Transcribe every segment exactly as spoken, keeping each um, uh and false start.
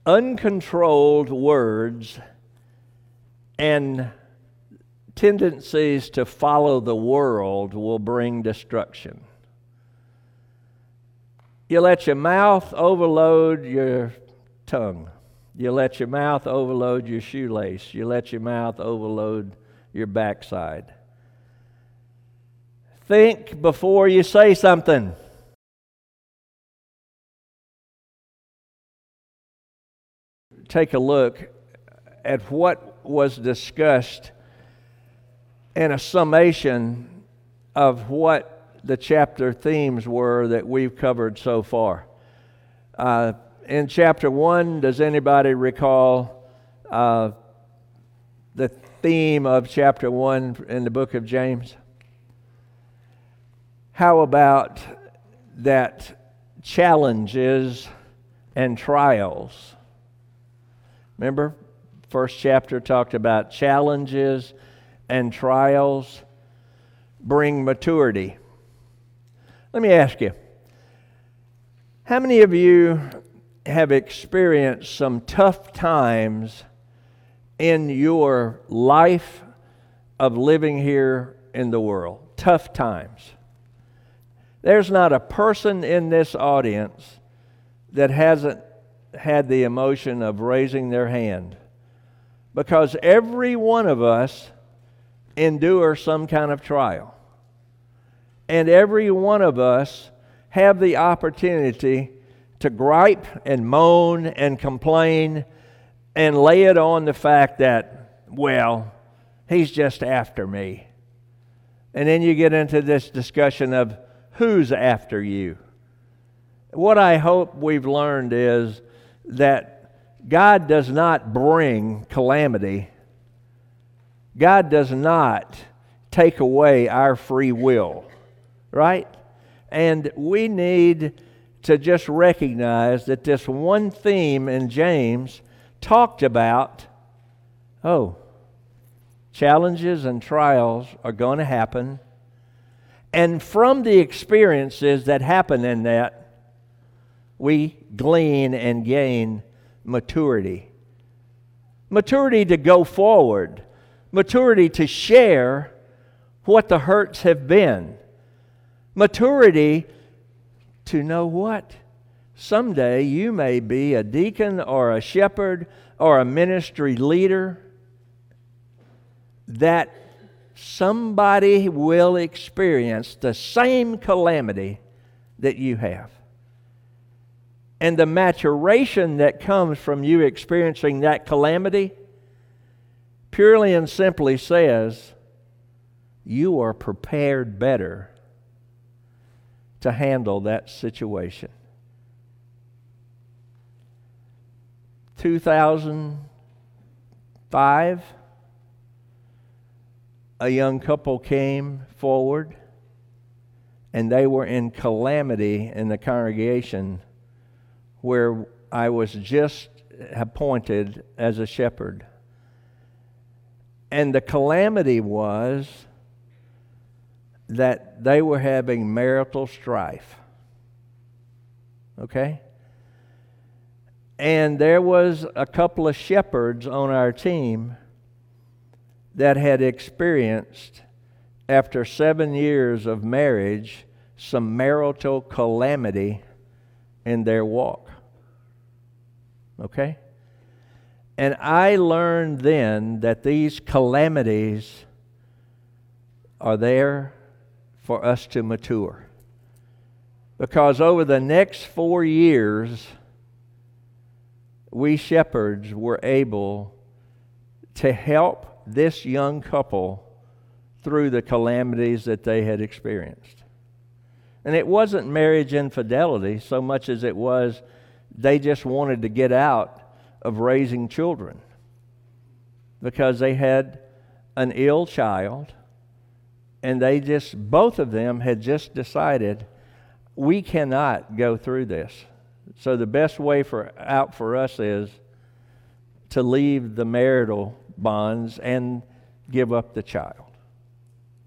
uncontrolled words and tendencies to follow the world will bring destruction. You let your mouth overload your tongue. You let your mouth overload your shoelace. You let your mouth overload your backside. Think before you say something. Take a look at what was discussed in a summation of what the chapter themes were that we've covered so far. Uh, in chapter one, does anybody recall uh, the theme of chapter one in the book of James? How about that challenges and trials? Remember, first chapter talked about challenges and trials bring maturity. Let me ask you, how many of you have experienced some tough times in your life of living here in the world? Tough times. There's not a person in this audience that hasn't had the emotion of raising their hand, because every one of us endure some kind of trial, and every one of us have the opportunity to gripe and moan and complain and lay it on the fact that, well, he's just after me. And then you get into this discussion of who's after you. What I hope we've learned is that God does not bring calamity. God does not take away our free will, right? And we need to just recognize that this one theme in James talked about, oh, challenges and trials are going to happen. And from the experiences that happen in that, we glean and gain maturity. Maturity to go forward. Maturity to share what the hurts have been. Maturity to know what? Someday you may be a deacon or a shepherd or a ministry leader, that somebody will experience the same calamity that you have. And the maturation that comes from you experiencing that calamity purely and simply says you are prepared better to handle that situation. two thousand five, a young couple came forward, and they were in calamity in the congregation where I was just appointed as a shepherd. And the calamity was that they were having marital strife. Okay? And there was a couple of shepherds on our team that had experienced, after seven years of marriage, some marital calamity in their walk. Okay? And I learned then that these calamities are there for us to mature. Because over the next four years, we shepherds were able to help this young couple through the calamities that they had experienced. And it wasn't marriage infidelity so much as it was they just wanted to get out of raising children because they had an ill child, and they just, both of them had just decided, we cannot go through this. So the best way for out for us is to leave the marital bonds and give up the child.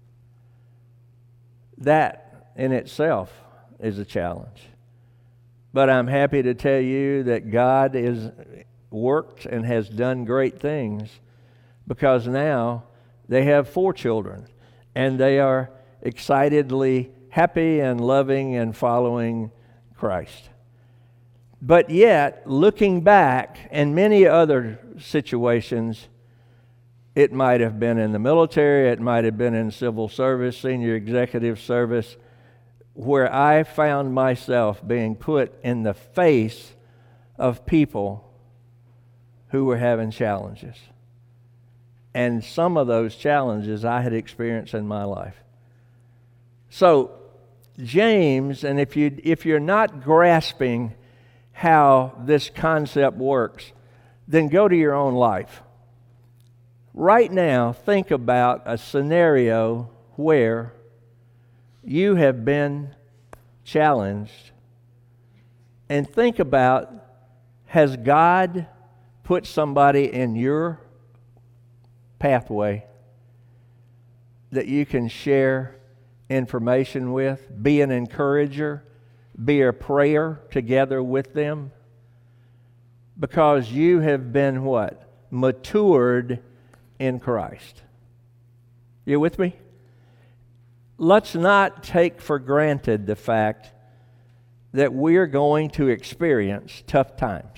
That in itself is a challenge. But I'm happy to tell you that God has worked and has done great things, because now they have four children and they are excitedly happy and loving and following Christ. But yet, looking back, in many other situations, it might have been in the military, it might have been in civil service, senior executive service, where I found myself being put in the face of people who were having challenges. And some of those challenges I had experienced in my life. So, James, and if you if you're not grasping how this concept works, then go to your own life. Right now, think about a scenario where you have been challenged, and think about, has God put somebody in your pathway that you can share information with, be an encourager, be a prayer together with them? Because you have been what? Matured in Christ. You with me? Let's not take for granted the fact that we're going to experience tough times.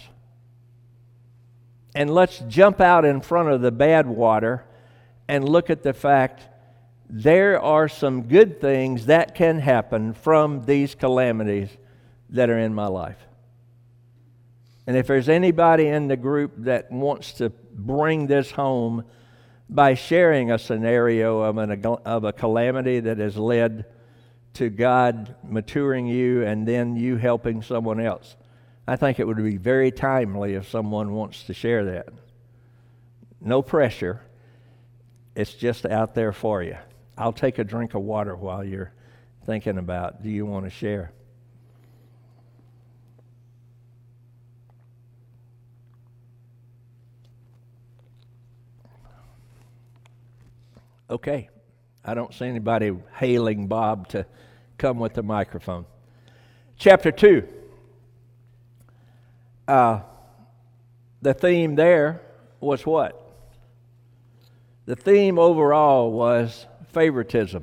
And let's jump out in front of the bad water and look at the fact there are some good things that can happen from these calamities that are in my life. And if there's anybody in the group that wants to bring this home by sharing a scenario of, an, of a calamity that has led to God maturing you and then you helping someone else, I think it would be very timely if someone wants to share that. No pressure. It's just out there for you. I'll take a drink of water while you're thinking about, do you want to share? Okay. I don't see anybody hailing Bob to come with the microphone. Chapter two. Uh, the theme there was what? The theme overall was favoritism.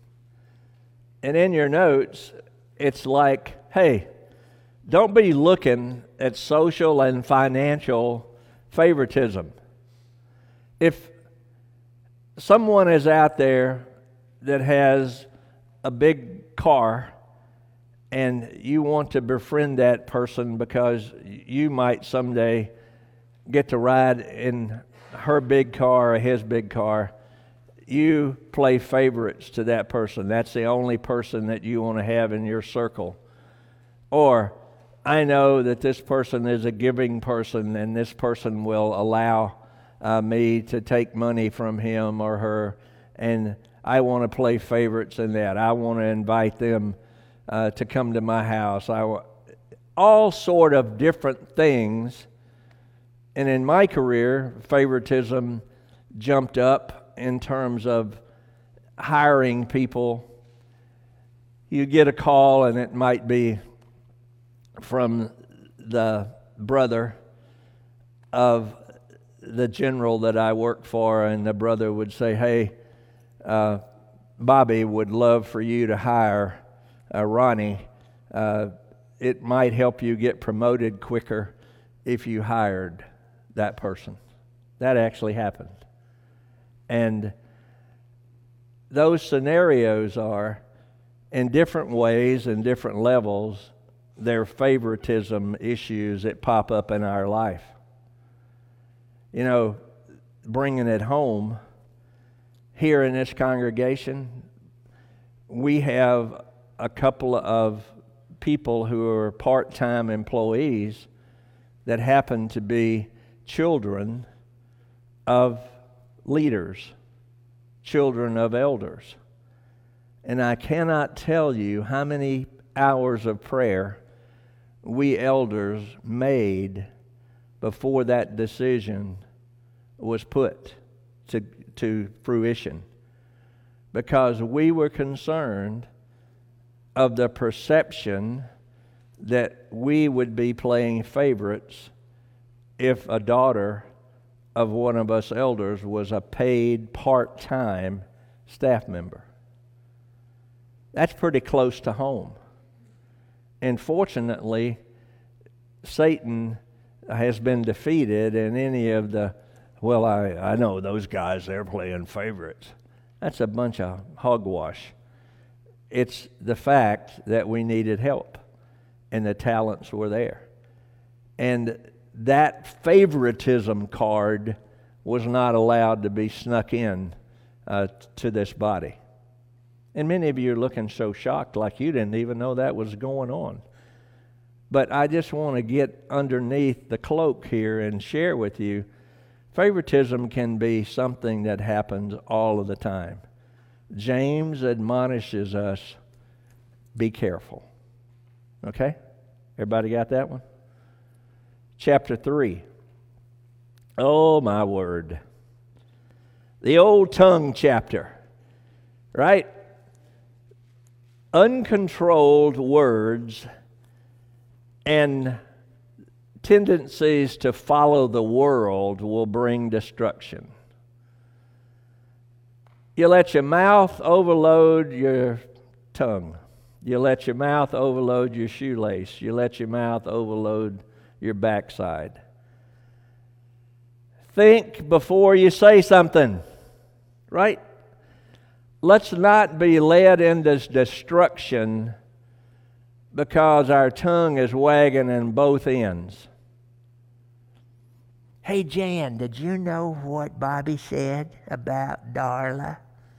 And in your notes, it's like, hey, don't be looking at social and financial favoritism. If someone is out there that has a big car and you want to befriend that person because you might someday get to ride in her big car or his big car, you play favorites to that person. That's the only person that you want to have in your circle. Or, I know that this person is a giving person and this person will allow uh, me to take money from him or her, and I want to play favorites in that. I want to invite them uh, to come to my house. I w- all sort of different things. And in my career, favoritism jumped up in terms of hiring people. You get a call and it might be from the brother of the general that I worked for, and the brother would say, hey, uh, Bobby would love for you to hire uh, Ronnie. Uh, it might help you get promoted quicker if you hired that person. That actually happened. And those scenarios are, in different ways and different levels, they're favoritism issues that pop up in our life. You know, bringing it home, here in this congregation, we have a couple of people who are part-time employees that happen to be children of leaders, children of elders. And I cannot tell you how many hours of prayer we elders made before that decision was put to, to fruition, because we were concerned of the perception that we would be playing favorites if a daughter of one of us elders was a paid part-time staff member. That's pretty close to home. And fortunately, Satan has been defeated, and any of the, well, I, I know those guys, they're playing favorites. That's a bunch of hogwash. It's the fact that we needed help, and the talents were there. And that favoritism card was not allowed to be snuck in uh, to this body. And many of you are looking so shocked, like you didn't even know that was going on. But I just want to get underneath the cloak here and share with you, favoritism can be something that happens all of the time. James admonishes us, be careful. Okay? Everybody got that one? Chapter three. Oh, my word. The old tongue chapter, right? Uncontrolled words and tendencies to follow the world will bring destruction. You let your mouth overload your tongue. You let your mouth overload your shoelace. You let your mouth overload your backside. Think before you say something, right? Let's not be led into destruction because our tongue is wagging in both ends. Hey, Jan, did you know what Bobby said about Darla?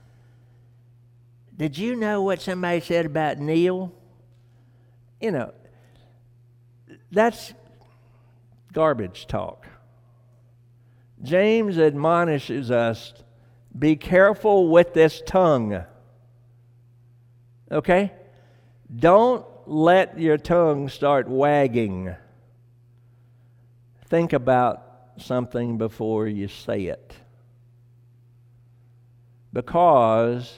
Did you know what somebody said about Neil? You know, that's garbage talk. James admonishes us, be careful with this tongue. Okay? Don't let your tongue start wagging. Think about something before you say it. Because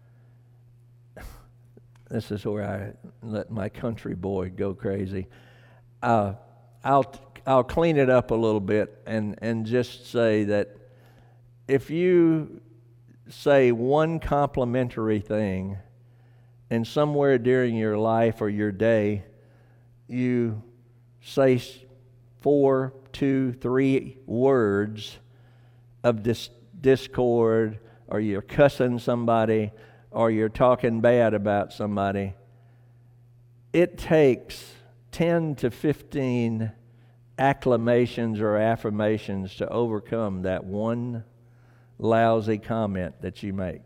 this is where I let my country boy go crazy. Uh, I'll I'll clean it up a little bit and, and just say that if you say one complimentary thing and somewhere during your life or your day you say four, two, three words of dis- discord, or you're cussing somebody, or you're talking bad about somebody, it takes ten to fifteen acclamations or affirmations to overcome that one lousy comment that you make.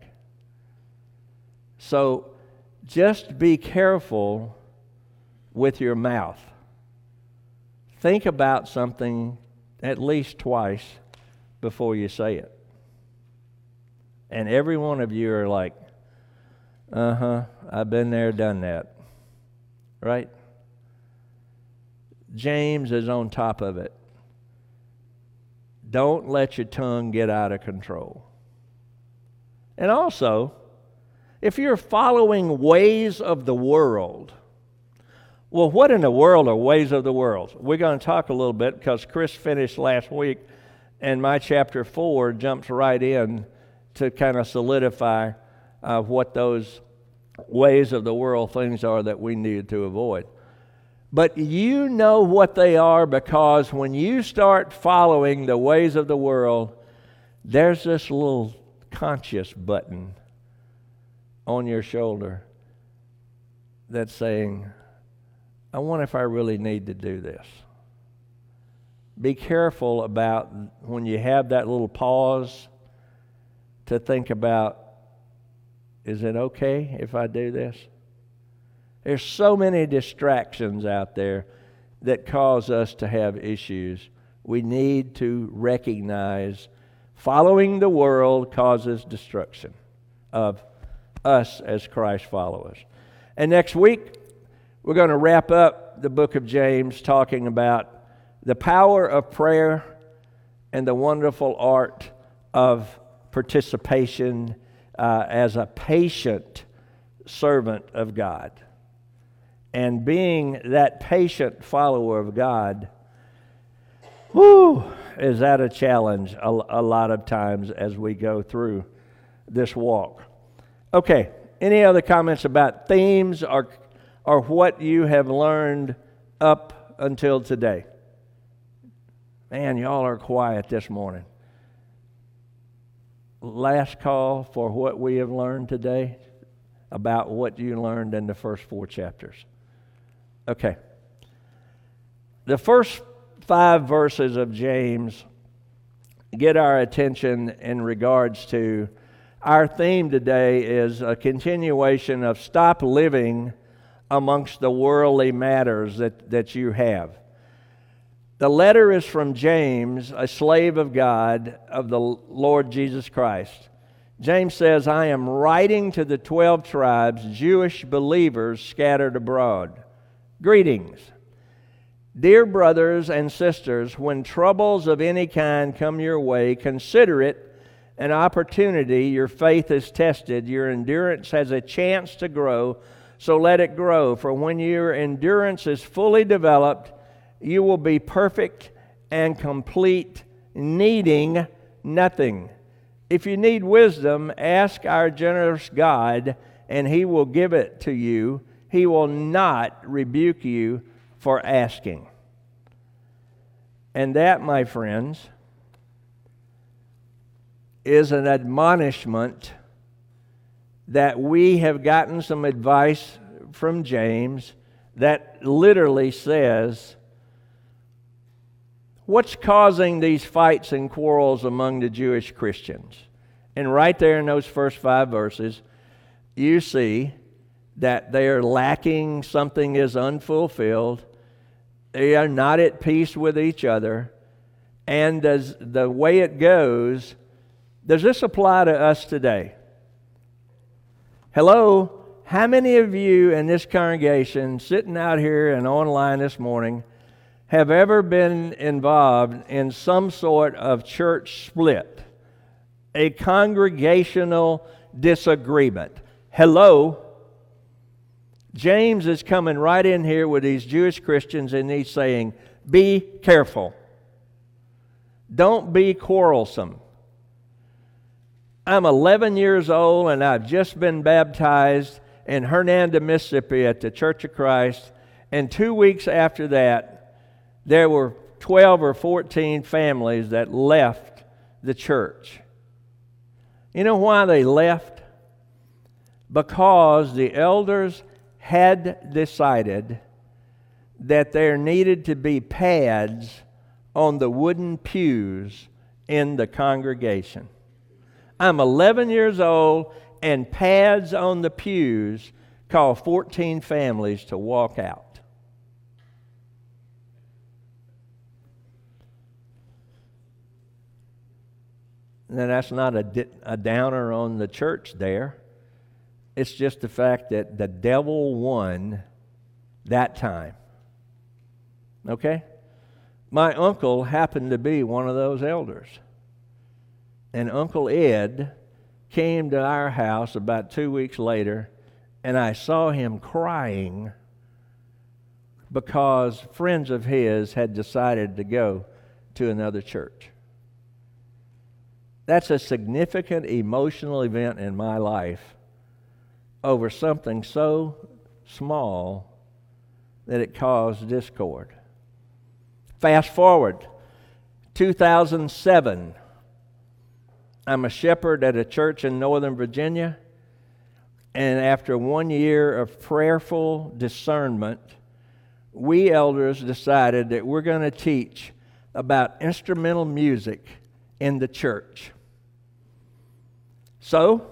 So just be careful with your mouth. Think about something at least twice before you say it. And every one of you are like, uh-huh, I've been there, done that. Right? James is on top of it. Don't let your tongue get out of control. And also, if you're following ways of the world, well, what in the world are ways of the world? We're going to talk a little bit because Chris finished last week, and my chapter four jumps right in to kind of solidify uh, what those ways of the world things are that we need to avoid. But you know what they are, because when you start following the ways of the world, there's this little conscious button on your shoulder that's saying, I wonder if I really need to do this. Be careful about when you have that little pause to think about, is it okay if I do this? There's so many distractions out there that cause us to have issues. We need to recognize following the world causes destruction of us as Christ followers. And next week, we're going to wrap up the book of James talking about the power of prayer and the wonderful art of participation uh, as a patient servant of God. and being that patient follower of God, whoo, is that a challenge a, a lot of times as we go through this walk. Okay, any other comments about themes or, or what you have learned up until today? Man, y'all are quiet this morning. Last call for what we have learned today about what you learned in the first four chapters. Okay. The first five verses of James get our attention in regards to our theme today is a continuation of stop living amongst the worldly matters that, that you have. The letter is from James, a slave of God, of the Lord Jesus Christ. James says, I am writing to the twelve tribes, Jewish believers scattered abroad. Greetings. Dear brothers and sisters, when troubles of any kind come your way, consider it an opportunity. Your faith is tested. Your endurance has a chance to grow, so let it grow. For when your endurance is fully developed, you will be perfect and complete, needing nothing. If you need wisdom, ask our generous God, and He will give it to you. He will not rebuke you for asking. And that, my friends, is an admonishment that we have gotten some advice from James that literally says, what's causing these fights and quarrels among the Jewish Christians? And right there in those first five verses, you see that they are lacking, something is unfulfilled, they are not at peace with each other, and does the way it goes, does this apply to us today? Hello? How many of you in this congregation, sitting out here and online this morning, have ever been involved in some sort of church split, a congregational disagreement? Hello? James is coming right in here with these Jewish Christians and he's saying, be careful. Don't be quarrelsome. I'm eleven years old and I've just been baptized in Hernando, Mississippi at the Church of Christ, and two weeks after that, there were twelve or fourteen families that left the church. You know why they left? Because the elders had decided that there needed to be pads on the wooden pews in the congregation. I'm eleven years old, and pads on the pews caused fourteen families to walk out. Now, that's not a, di- a downer on the church there. It's just the fact that the devil won that time. Okay? My uncle happened to be one of those elders. And Uncle Ed came to our house about two weeks later, and I saw him crying because friends of his had decided to go to another church. That's a significant emotional event in my life over something so small that it caused discord. Fast forward, two thousand seven. I'm a shepherd at a church in Northern Virginia, and after one year of prayerful discernment, we elders decided that we're going to teach about instrumental music in the church. So,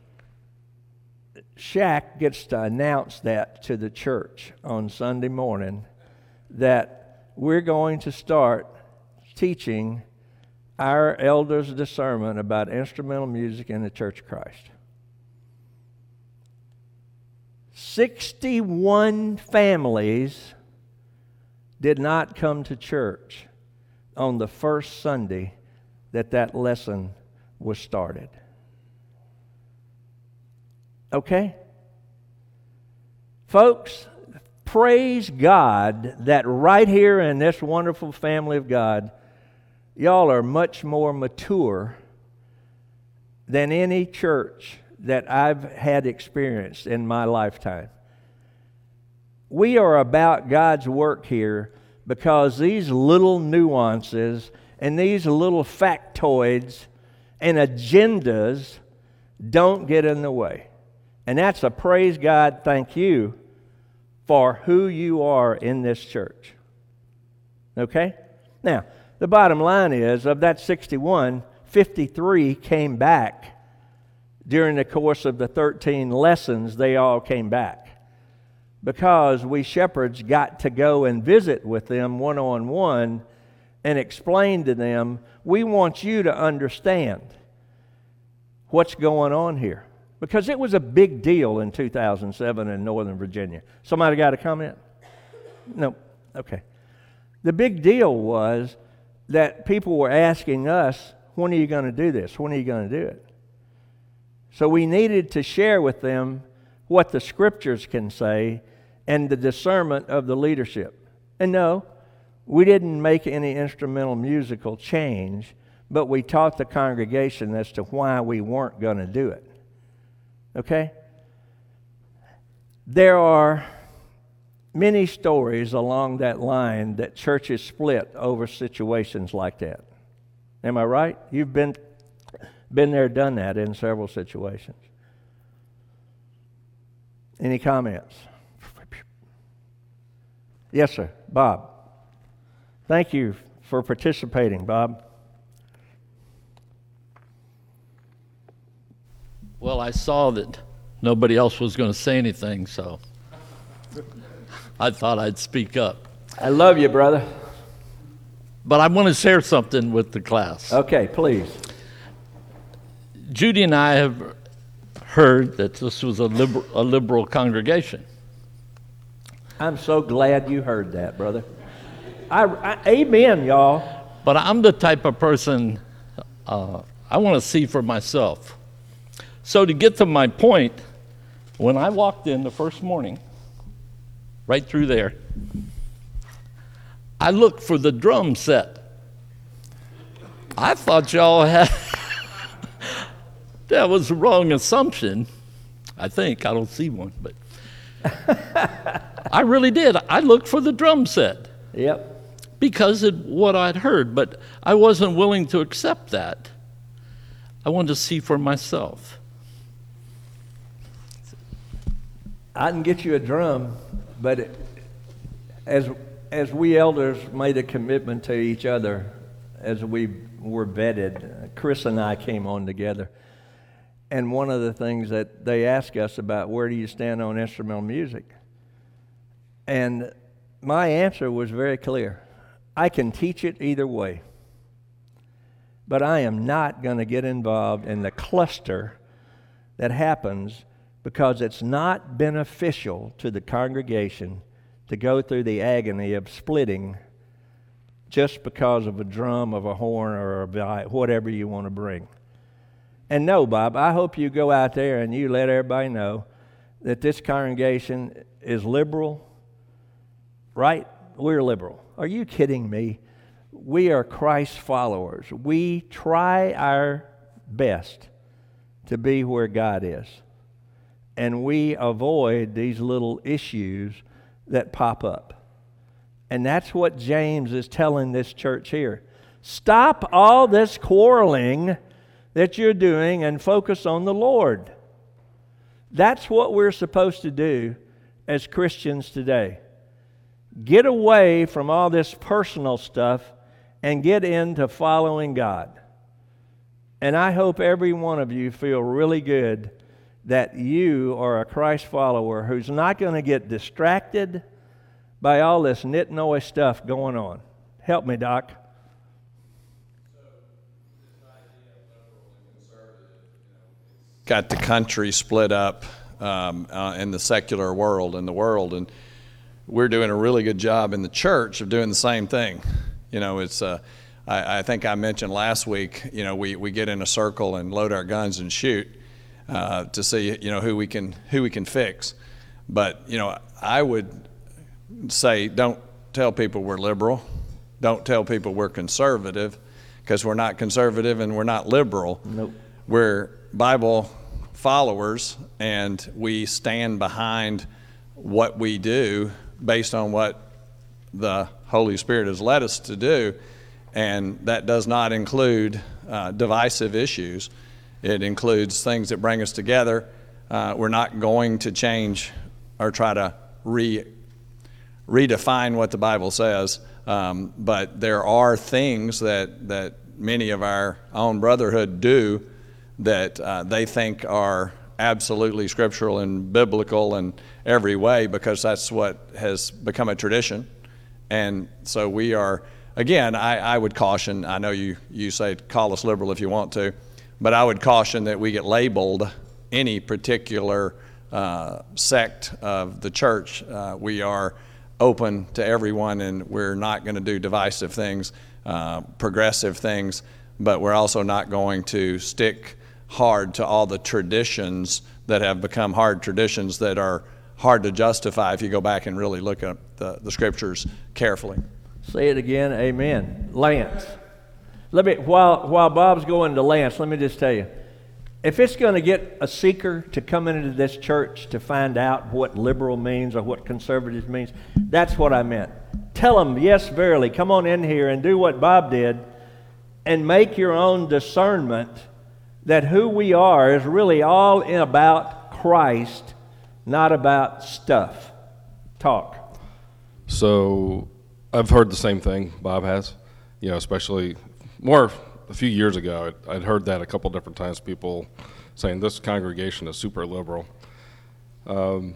Shaq gets to announce that to the church on Sunday morning that we're going to start teaching our elders' discernment about instrumental music in the Church of Christ. sixty-one families did not come to church on the first Sunday that that lesson was started. Okay? Folks, praise God that right here in this wonderful family of God, y'all are much more mature than any church that I've had experienced in my lifetime. We are about God's work here because these little nuances and these little factoids and agendas don't get in the way. And that's a praise God, thank you for who you are in this church. Okay? Now, the bottom line is, of that sixty-one, fifty-three came back during the course of the thirteen lessons. They all came back because we shepherds got to go and visit with them one-on-one and explain to them, we want you to understand what's going on here. Because it was a big deal in two thousand seven in Northern Virginia. Somebody got a comment? No. Okay. The big deal was that people were asking us, when are you going to do this? When are you going to do it? So we needed to share with them what the Scriptures can say and the discernment of the leadership. And no, we didn't make any instrumental musical change, but we taught the congregation as to why we weren't going to do it. Okay? There are many stories along that line that churches split over situations like that. Am I right? You've been been there, done that in several situations. Any comments? Yes, sir. Bob. Thank you for participating, Bob. Well, I saw that nobody else was going to say anything, so I thought I'd speak up. I love you, brother. But I want to share something with the class. Okay, please. Judy and I have heard that this was a liberal, a liberal congregation. I'm so glad you heard that, brother. I, I, amen, y'all. But I'm the type of person, uh, I want to see for myself. So to get to my point, when I walked in the first morning, right through there, I looked for the drum set. I thought y'all had, that was the wrong assumption. I think, I don't see one, but I really did. I looked for the drum set. Yep. Because of what I'd heard, but I wasn't willing to accept that. I wanted to see for myself. I can get you a drum, but it, as as we elders made a commitment to each other, as we were vetted, Chris and I came on together. And one of the things that they asked us about, where do you stand on instrumental music? And my answer was very clear. I can teach it either way. But I am not going to get involved in the cluster that happens because it's not beneficial to the congregation to go through the agony of splitting just because of a drum, of a horn, or a vi- whatever you want to bring. And no, Bob, I hope you go out there and you let everybody know that this congregation is liberal, right? We're liberal. Are you kidding me? We are Christ followers. We try our best to be where God is. And we avoid these little issues that pop up. And that's what James is telling this church here. Stop all this quarreling that you're doing and focus on the Lord. That's what we're supposed to do as Christians today. Get away from all this personal stuff and get into following God. And I hope every one of you feel really good that you are a Christ follower who's not going to get distracted by all this nit noise stuff going on. Help me, Doc. Got the country split up um, uh, in the secular world, in the world, and we're doing a really good job in the church of doing the same thing. You know, it's. Uh, I, I think I mentioned last week. You know, we, we get in a circle and load our guns and shoot uh, to see you know who we can who we can fix. But you know, I would say, don't tell people we're liberal. Don't tell people we're conservative, because we're not conservative and we're not liberal. Nope. We're Bible followers, and we stand behind what we do based on what the Holy Spirit has led us to do, and that does not include uh, divisive issues. It includes things that bring us together. Uh, we're not going to change or try to re redefine what the Bible says, um, but there are things that that many of our own brotherhood do that uh, they think are absolutely scriptural and biblical in every way, because that's what has become a tradition. And so we are, again, I, I would caution, I know you, you say call us liberal if you want to, but I would caution that we get labeled any particular uh, sect of the church. Uh, we are open to everyone, and we're not going to do divisive things, uh, progressive things, but we're also not going to stick hard to all the traditions that have become hard traditions that are hard to justify if you go back and really look at the, the scriptures carefully. Say it again, amen. Lance, let me, while, while Bob's going to Lance, let me just tell you, if it's going to get a seeker to come into this church to find out what liberal means or what conservative means, that's what I meant. Tell them, yes, verily, come on in here and do what Bob did and make your own discernment that who we are is really all in about Christ, not about stuff. Talk. So I've heard the same thing Bob has, you know, especially more a few years ago. I'd, I'd heard that a couple different times, people saying this congregation is super liberal. Um,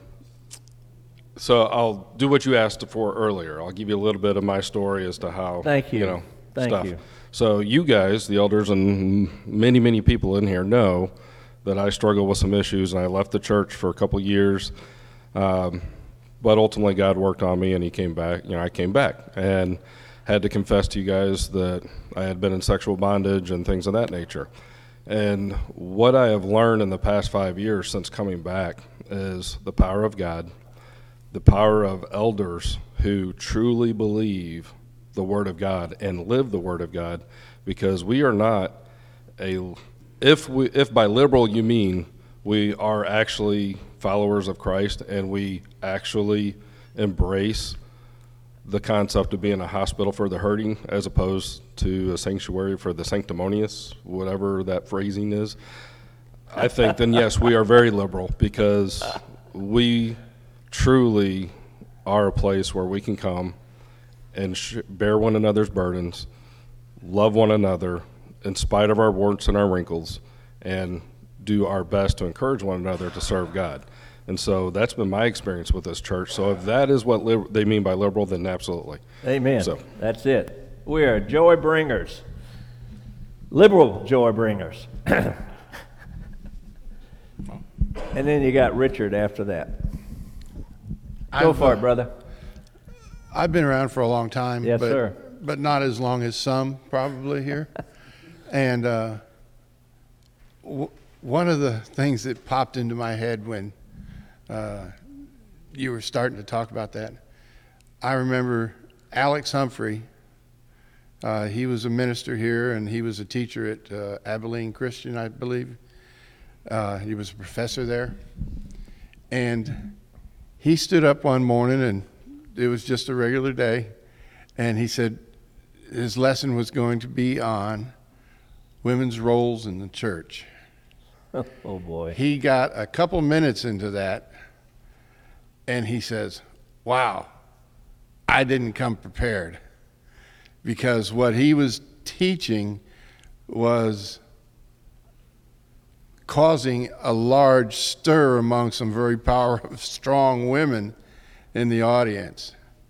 so I'll do what you asked for earlier. I'll give you a little bit of my story as to how, Thank you. you know, Thank stuff. you. So you guys, the elders, and many, many people in here know that I struggle with some issues, and I left the church for a couple years. Um, but ultimately, God worked on me, and He came back. You know, I came back and had to confess to you guys that I had been in sexual bondage and things of that nature. And what I have learned in the past five years since coming back is the power of God, the power of elders who truly believe the Word of God and live the Word of God, because we are not a, if we, if by liberal you mean we are actually followers of Christ and we actually embrace the concept of being a hospital for the hurting as opposed to a sanctuary for the sanctimonious, whatever that phrasing is, I think then yes, we are very liberal, because we truly are a place where we can come and sh- bear one another's burdens, love one another in spite of our warts and our wrinkles, and do our best to encourage one another to serve God. And so that's been my experience with this church. So if that is what li- they mean by liberal, then absolutely. Amen. So That's it. We are joy bringers, liberal joy bringers. And then you got Richard after that. Go I've, for uh, it, brother. I've been around for a long time, Yes, but, sir. but not as long as some probably here. And uh, w- one of the things that popped into my head when uh, you were starting to talk about that, I remember Alex Humphrey. Uh, he was a minister here, and he was a teacher at uh, Abilene Christian, I believe. Uh, he was a professor there. And he stood up one morning, and it was just a regular day, and he said his lesson was going to be on women's roles in the church. Oh, boy. He got a couple minutes into that, and he says, wow, I didn't come prepared, because what he was teaching was causing a large stir among some very powerful, strong women in the audience.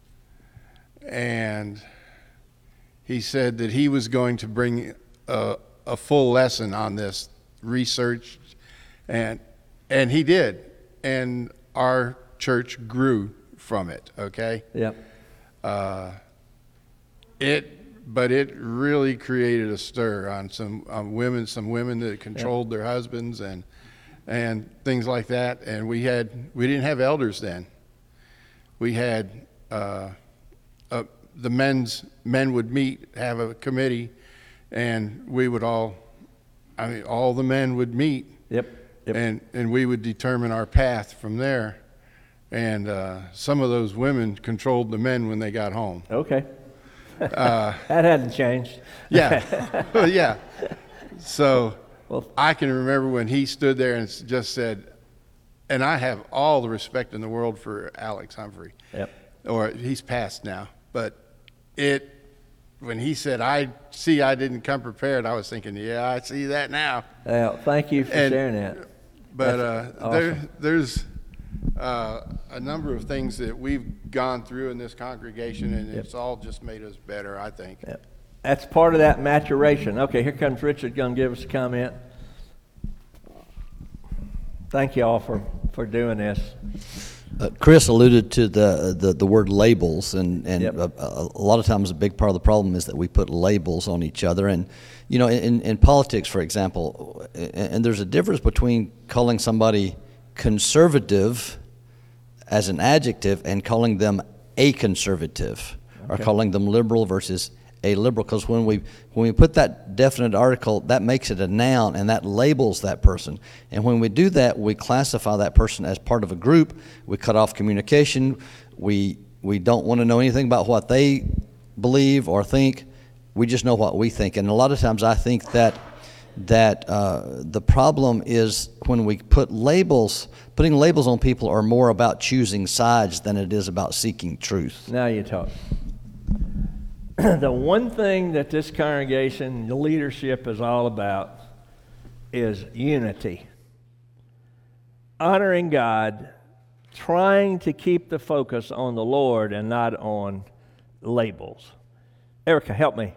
And he said that he was going to bring a, a full lesson on this research, and and he did, and our church grew from it. Okay. Yep. Uh, it, but it really created a stir on some on women, some women that controlled their husbands and and things like that. And we had we didn't have elders then. We had uh, uh, the men's men would meet, have a committee, and we would all, I mean, all the men would meet. Yep. Yep. And and we would determine our path from there. And uh, some of those women controlled the men when they got home. Okay. Uh, that hadn't changed. Yeah. Well, yeah. So Well- I can remember when he stood there and s- just said, and I have all the respect in the world for Alex Humphrey. Yep. Or he's passed now. But it, when he said, I see I didn't come prepared, I was thinking, yeah, I see that now. Well, thank you for And- sharing that. But That's uh, there, awesome. there's uh, a number of things that we've gone through in this congregation, and it's all just made us better, I think. Yep. That's part of that maturation. Okay, here comes Richard, going to give us a comment. Thank you all for, for doing this. Uh, Chris alluded to the, the, the word labels, and, and Yep. a, a, a lot of times a big part of the problem is that we put labels on each other. And, you know, in, in politics, for example, and, and there's a difference between calling somebody conservative as an adjective and calling them a conservative, or calling them liberal versus a liberal, because when we when we put that definite article, that makes it a noun, and that labels that person. And when we do that, we classify that person as part of a group. We cut off communication. We we don't want to know anything about what they believe or think. We just know what we think. And a lot of times, I think that that uh, the problem is when we put labels. Putting labels on people are more about choosing sides than it is about seeking truth. Now you talk. The one thing that this congregation, the leadership is all about is unity. Honoring God, trying to keep the focus on the Lord and not on labels. Erica, help me.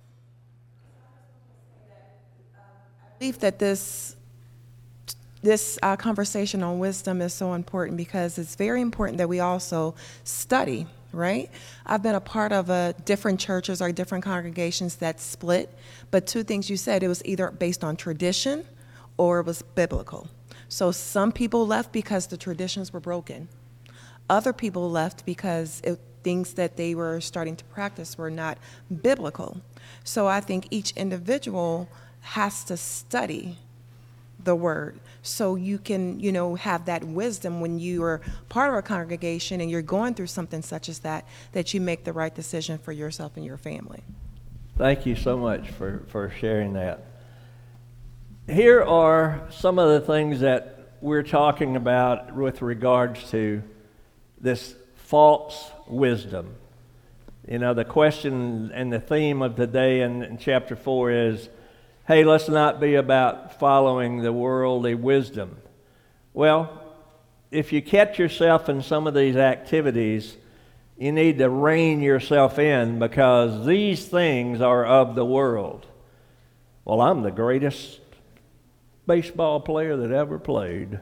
I believe that this this uh, conversation on wisdom is so important because it's very important that we also study, right? I've been a part of a different churches or different congregations that split, but two things you said, it was either based on tradition or it was biblical. So some people left because the traditions were broken. Other people left because it, things that they were starting to practice were not biblical. So I think each individual has to study the word so you can, you know, have that wisdom when you are part of a congregation and you're going through something such as that, that you make the right decision for yourself and your family. Thank you so much for, for sharing that. Here are some of the things that we're talking about with regards to this false wisdom. You know, the question and the theme of the day in, in chapter four is, hey, let's not be about following the worldly wisdom. Well, if you catch yourself in some of these activities, you need to rein yourself in because these things are of the world. Well, I'm the greatest baseball player that ever played.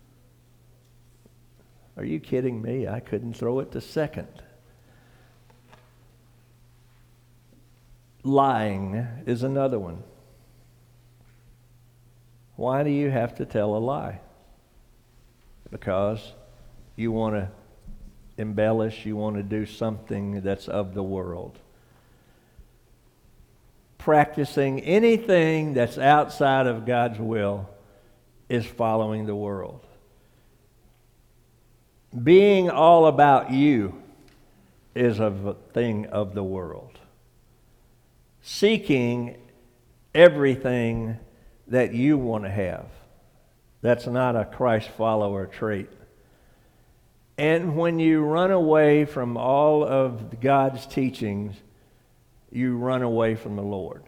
Are you kidding me? I couldn't throw it to second. Lying is another one. Why do you have to tell a lie? Because you want to embellish, you want to do something that's of the world. Practicing anything that's outside of God's will is following the world. Being all about you is a thing of the world. Seeking everything that you want to have. That's not a Christ follower trait. And when you run away from all of God's teachings, you run away from the Lord.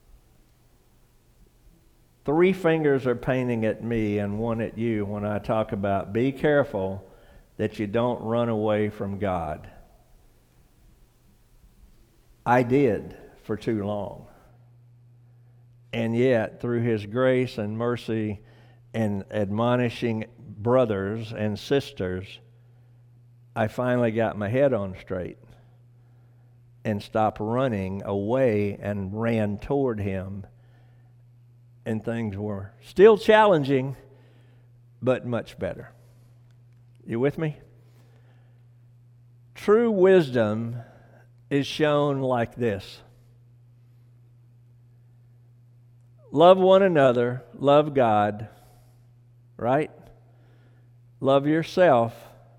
Three fingers are pointing at me and one at you when I talk about be careful that you don't run away from God. I did for too long. And yet, through His grace and mercy and admonishing brothers and sisters, I finally got my head on straight and stopped running away and ran toward Him. And things were still challenging, but much better. You with me? True wisdom is shown like this. Love one another, love God, right? Love yourself.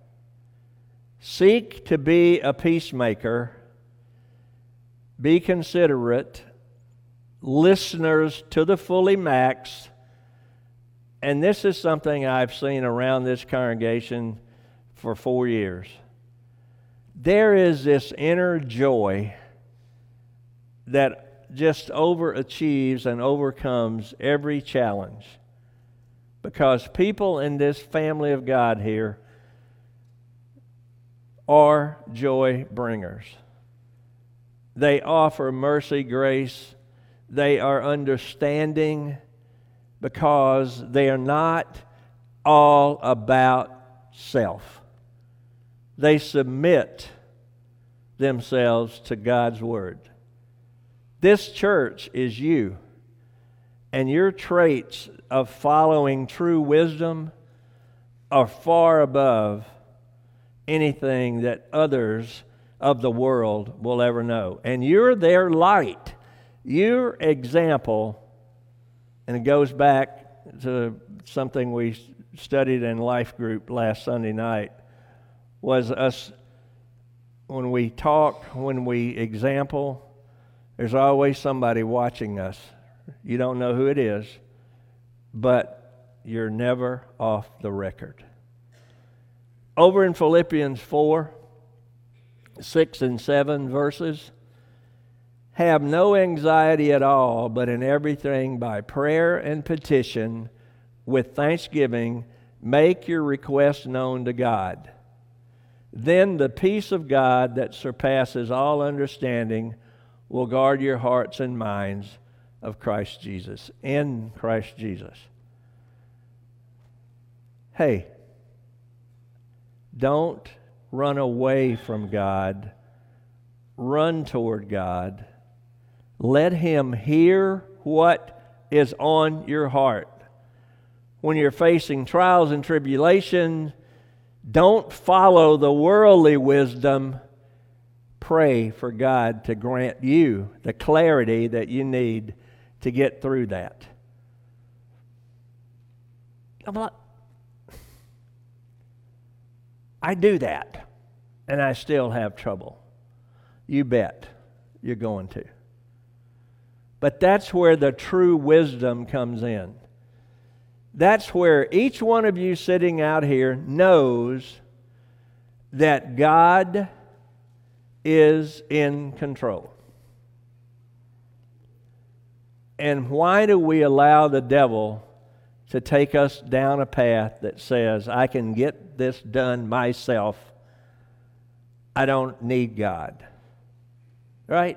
Seek to be a peacemaker. Be considerate. Listeners to the fully max. And this is something I've seen around this congregation for four years. There is this inner joy that just overachieves and overcomes every challenge. Because people in this family of God here are joy bringers. They offer mercy, grace. They are understanding because they are not all about self. They submit themselves to God's Word. This church is you, and your traits of following true wisdom are far above anything that others of the world will ever know. And you're their light. Your example, and it goes back to something we studied in life group last Sunday night, was us, when we talk, when we example, there's always somebody watching us. You don't know who it is, but you're never off the record. Over in Philippians four, six and seven verses, have no anxiety at all, but in everything by prayer and petition, with thanksgiving, make your requests known to God. Then the peace of God that surpasses all understanding will guard your hearts and minds of Christ Jesus, in Christ Jesus. Hey, don't run away from God. Run toward God. Let Him hear what is on your heart. When you're facing trials and tribulation, don't follow the worldly wisdom. Pray for God to grant you the clarity that you need to get through that. I'm like, I do that, and I still have trouble. You bet you're going to. But that's where the true wisdom comes in. That's where each one of you sitting out here knows that God is in control. And why do we allow the devil to take us down a path that says, I can get this done myself. I don't need God. Right?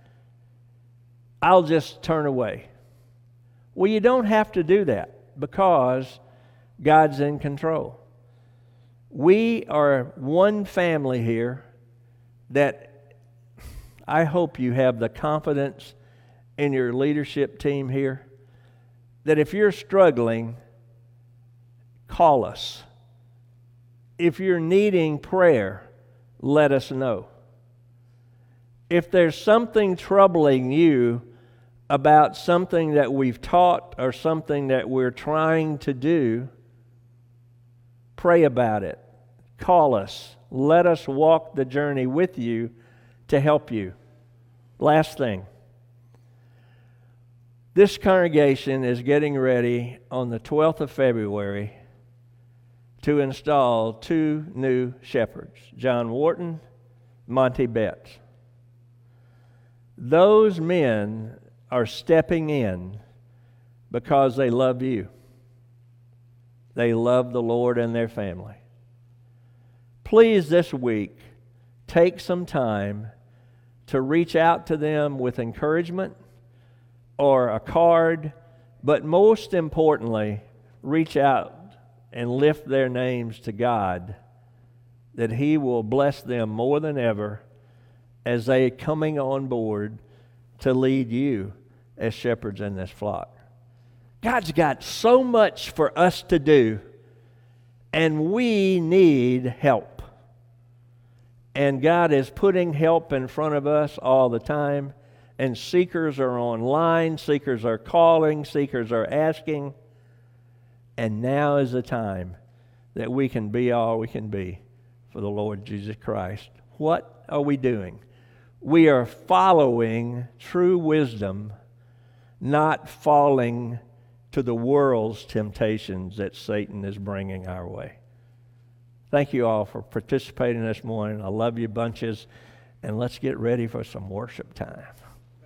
I'll just turn away. Well, you don't have to do that because God's in control. We are one family here that I hope you have the confidence in your leadership team here that if you're struggling, call us. If you're needing prayer, let us know. If there's something troubling you about something that we've taught or something that we're trying to do, pray about it. Call us. Let us walk the journey with you to help you. Last thing. This congregation is getting ready on the twelfth of February to install two new shepherds, John Wharton, Monty Betts. Those men are stepping in because they love you. They love the Lord and their family. Please, this week, take some time to reach out to them with encouragement or a card, but most importantly, reach out and lift their names to God, that He will bless them more than ever as they are coming on board to lead you as shepherds in this flock. God's got so much for us to do, and we need help. And God is putting help in front of us all the time. And seekers are online, seekers are calling, seekers are asking. And now is the time that we can be all we can be for the Lord Jesus Christ. What are we doing? We are following true wisdom, not falling to the world's temptations that Satan is bringing our way. Thank you all for participating this morning. I love you bunches, and let's get ready for some worship time.